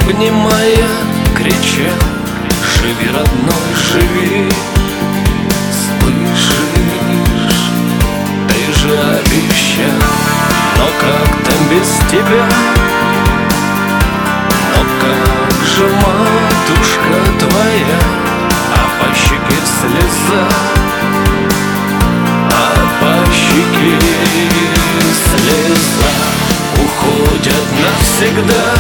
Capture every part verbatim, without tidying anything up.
обнимая, крича: живи, родной, живи. Слышишь, ты же обещал, но как там без тебя? Но как же матушка твоя? А по щеке слеза, а по щеке слеза. Уходят навсегда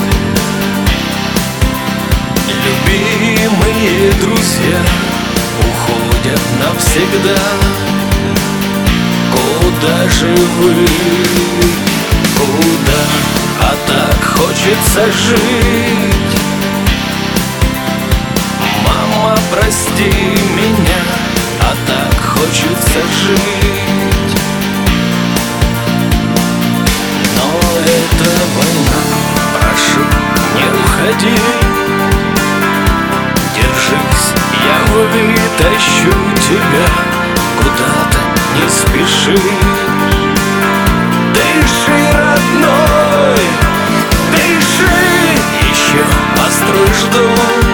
любимые друзья, уходят навсегда. Куда же вы, куда? А так хочется жить. Мама, прости меня, а так хочется жить. Но это война, прошу, не уходи. Держись, я вытащу тебя куда-то, не спеши. Дыши, родной, дыши, еще построишь дом.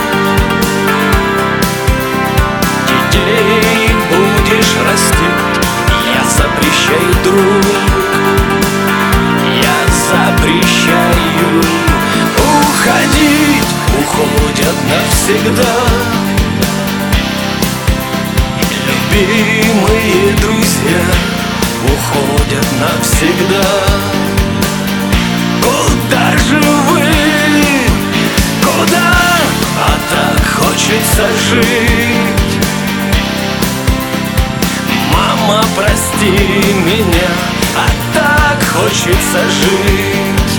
Детей будешь растить, я запрещаю, друг. Я запрещаю уходить, уходят навсегда любимые друзья, уходят навсегда. Куда же вы, куда? А так хочется жить. Мама, прости меня, а так хочется жить.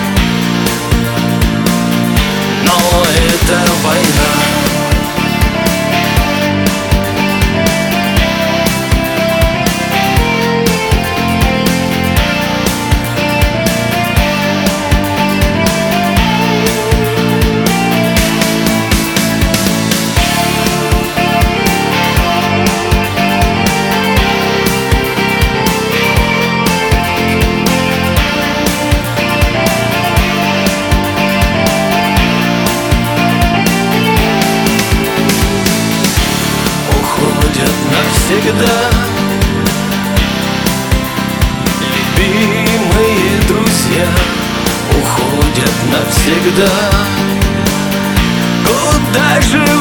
Но это война. Навсегда любимые друзья, уходят навсегда. Куда же